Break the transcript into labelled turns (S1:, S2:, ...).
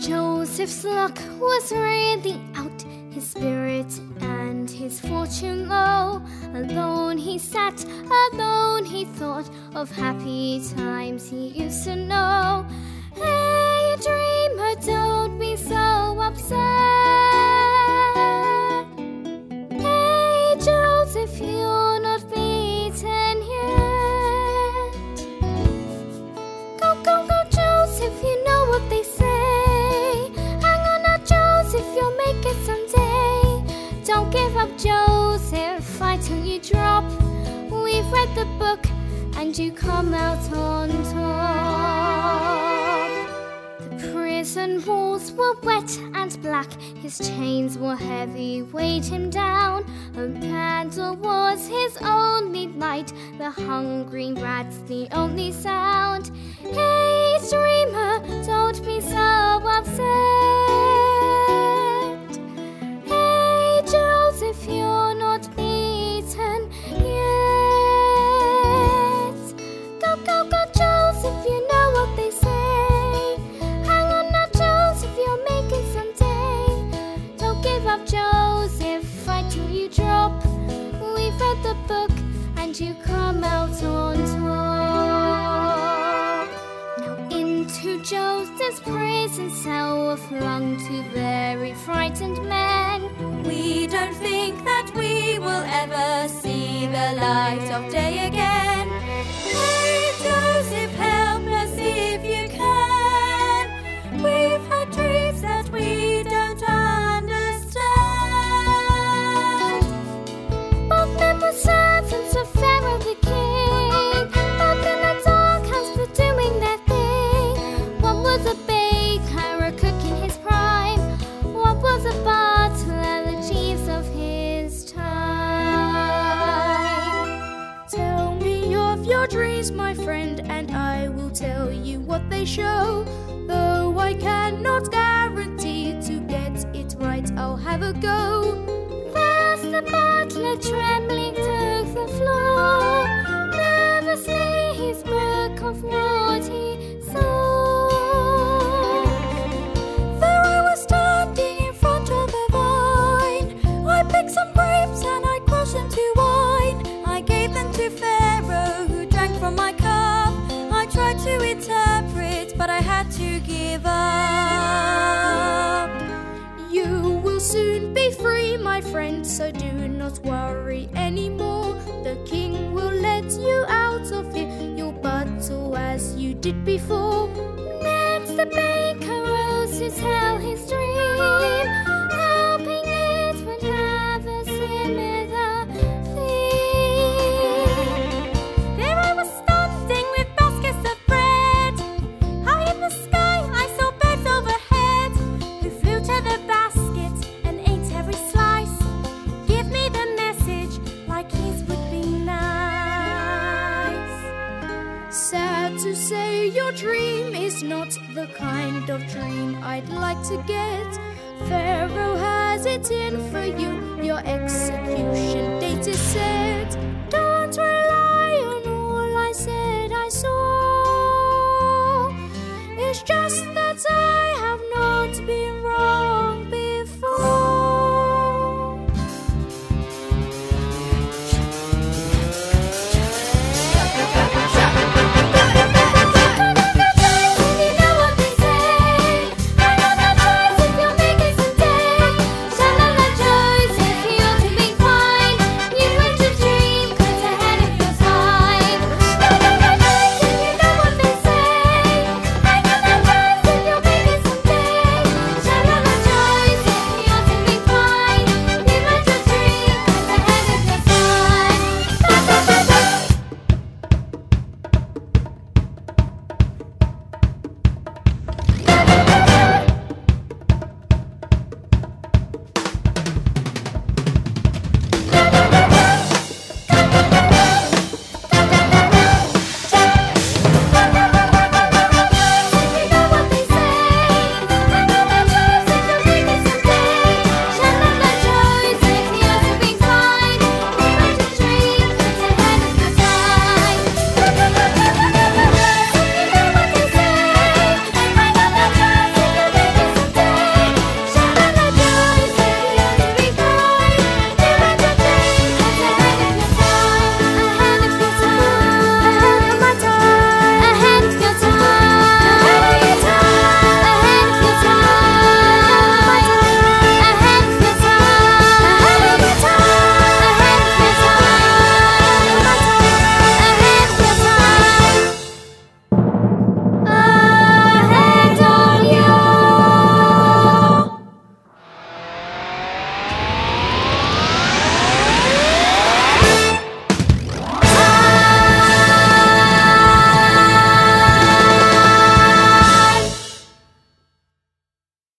S1: Joseph's luck was really out, his spirit and his fortune low. Alone he sat, alone he thought of happy times he used to know. Hey, dreamer, don't be so upset. Hey, Joseph, you're not beaten yet. Go, go, go, Joseph, you know what they say. You'll make it someday. Don't give up, Joseph, fight till you drop. We've read the book and you come out on top. The prison walls were wet and black, his chains were heavy, weighed him down. A candle was his only light, the hungry rats the only sound. Hey, dreamer, don't be so upset. Joseph, you're not beaten yet. Go, go, go, Joseph, you know what they say. Hang on now, Joseph, you'll make it someday. Don't give up, Joseph, fight till you drop. We've read the book and you come out on top. Now into Joseph's prison cell were flung two very frightened men.
S2: We don't think that we will ever see the light of day again. Hey, Joseph, help us if you can. We've had dreams that we don't understand.
S1: Both men were servants of Pharaoh the king, both in the dark house for doing their thing. One was a baker, a cook in his prime. One was a butler, the chiefs of his time.
S3: Tell me of your dreams, my friend, and I will tell you what they show. Though I cannot guarantee to get it right, I'll have a go.
S1: First the butler trembling took the floor. Nervously he spoke of what he saw.
S2: Some grapes and I crushed them to wine. I gave them to Pharaoh, who drank from my cup. I tried to interpret, but I had to give up.
S3: You will soon be free, my friend, so do not worry anymore. The king will let you out of here. You'll battle as you did before.
S1: Next the baker rose to tell his dream, hoping it would have a similar theme.
S2: There I was standing with baskets of bread. High in the sky I saw birds overhead, who flew to the basket and ate every slice. Give me the message like his would be nice.
S3: Sad to say, your dream is not the kind of dream I'd like to get. Pharaoh has it in for you, your execution date is set.